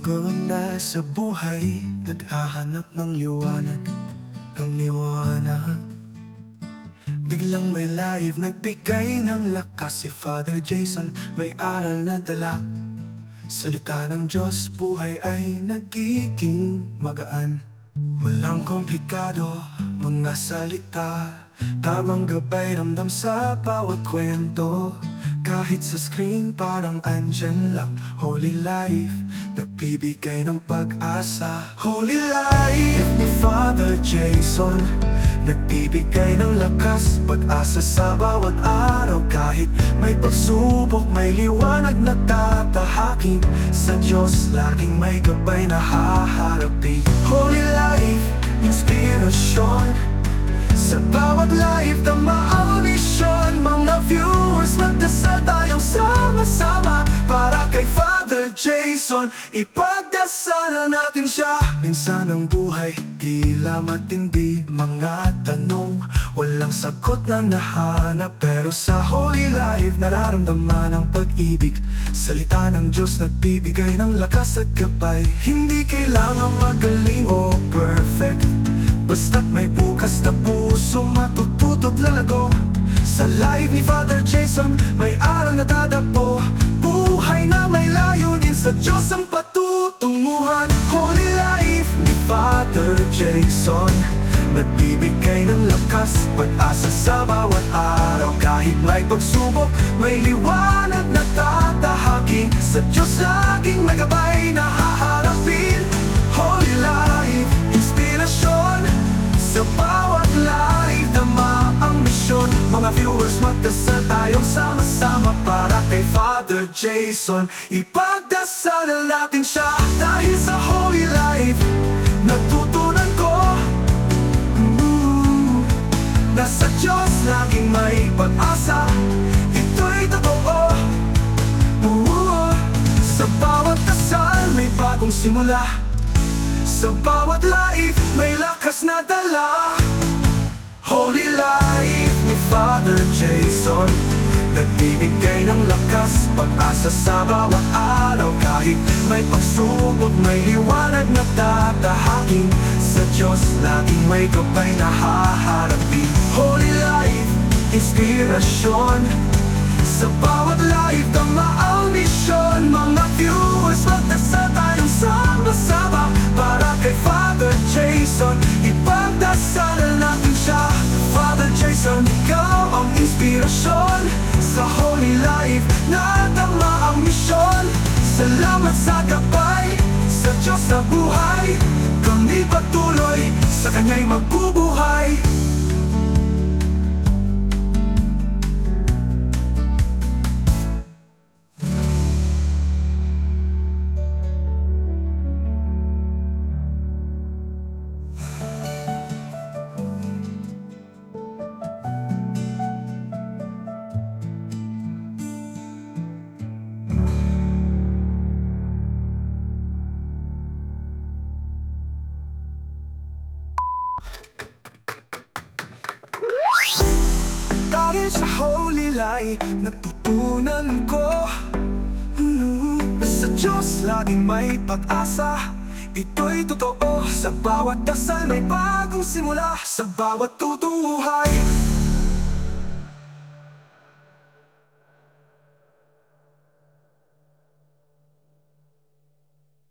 maganda sa buhay, naghahanap ng liwanag, ng liwanag. Biglang may live, nagbigay ng lakas si Father Jason, may aral na dala. Salita ng Diyos, buhay ay nagiging magaan. Walang komplikado, mga salita, tamang gabay, ramdam sa bawat kwento. Kahit sa screen parang andyan lang. Holy Life, nagbibigay ng pag-asa. Holy Life ni Father Jason, nagbibigay ng lakas, pag-asa sa bawat araw. Kahit may pagsubok, may liwanag na tatahakin. Sa Diyos laging may gabay na haharapin. Holy Life, inspirasyon sa bawat life, tama ang misyon. Mga viewers, magdasal tayong sama-sama para kay Father Jason, ipagdasal natin siya. Minsan ang buhay, tila matindi, mga tanong, walang sagot na nahanap. Pero sa Holy Life, nararamdaman ang pag-ibig. Salita ng Diyos, nagbibigay ng lakas at gabay. Hindi kailangan magaling o perfect, basta't may bukas na puso, matututo't lalago. Sa life ni Father Jason, may aral na tadagpo. Buhay na may layunin, sa Diyos ang patutunguhan. Holy Life ni Father Jason, nagbibigay ng lakas, pag-asa sa bawat araw. Kahit may pagsubok, may liwanag na tatahakin. Sa Diyos laging may gabay na haharapin. Holy Life, inspirasyon sa bawat life, tama ang misyon. Mga viewers, magdasal tayong sama-sama para kay Father Jason, ipagdasal natin siya. Dahil sa Holy Life, natutunan ko na sa Diyos laging may pag-asa. Ito'y totoo. Sa bawat dasal may bagong simula, sa bawat life, may lakas na dala. Holy Life ni Father Jason, nagbibigay ng lakas, pag-asa sa bawat araw. Kahit may pagsubok, may liwanag na tatahakin. Sa Diyos laging may gabay na haharapin. Holy Life, inspirasyon sa bawat life, tama ang misyon. Mga viewers, magdasal tayong sama-sama para kay Father Jason, ipagdasal natin siya. Father Jason, ikaw ang inspirasyon sa Holy Life, na tama ang misyon. Salamat sa gabay, sa Diyos na buhay. Kami patuloy, sa Kanya'y magbubuhay. Dahil sa Holy Life, natutunan ko sa Diyos laging may pag-asa. Ito'y totoo. Sa bawat dasal may bagong simula, sa bawat tutuhay